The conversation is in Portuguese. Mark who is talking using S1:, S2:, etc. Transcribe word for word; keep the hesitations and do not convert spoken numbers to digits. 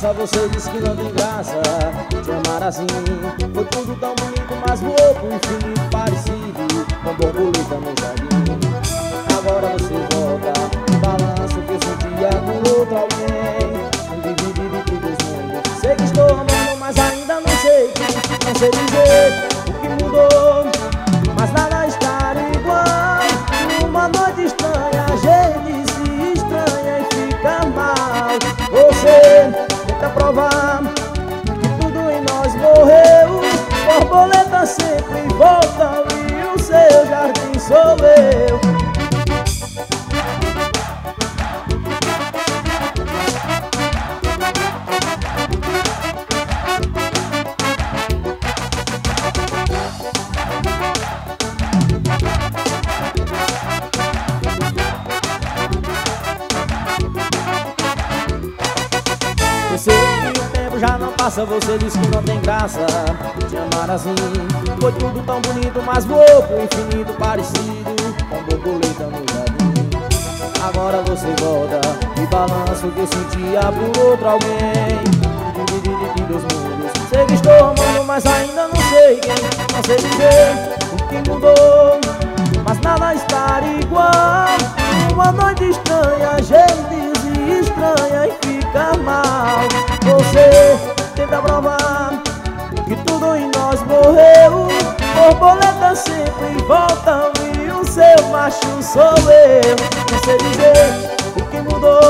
S1: passa, você diz que não tem graça. Te amar assim foi tudo tão bonito, mas voou pro infinito parecido com borboleta no jardim. Agora você volta, balança o que eu sentia por outro alguém. Dividido entre dois mundos. Sei que estou amando, mas ainda não sei. Não sei dizer o que mudou, mas nada está igual. Numa noite estranha, a gente se estranha e fica mal. Você tenta provar que tudo em nós morreu. Borboleta sempre volta e o seu jardim sou eu. Eu sei que o tempo já não passa, você diz que não tem graça. Te amar assim foi tudo tão bonito, mas voou pro infinito parecido com borboleta no jardim. Agora você volta e balança o que eu sentia por outro alguém. Dividido entre dois mundos. Sei que estou amando, mas ainda não sei quem. Não sei dizer o que mudou, mas nada está igual. Uma noite estranha, a gente se estranha e fica mal. Você tenta provar que tudo em nós morreu. Borboleta sempre volta e o seu macho sou eu. Não sei dizer o que mudou,